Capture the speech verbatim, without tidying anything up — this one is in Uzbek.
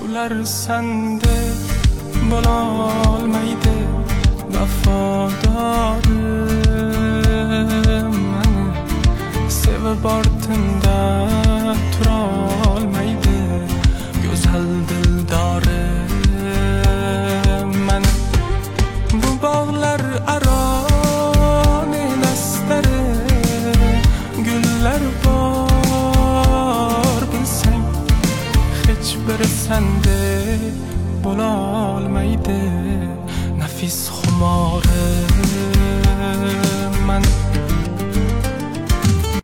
bog'lar sende bo'lolmaydi vafodorim. Mani sevib ortimda turolmaydi go'zal dildorim. Mani bu bog'lar aro nenastari gullar bor bilsang, hech biri sendek bo'lolmaydi nafis xumorim. Man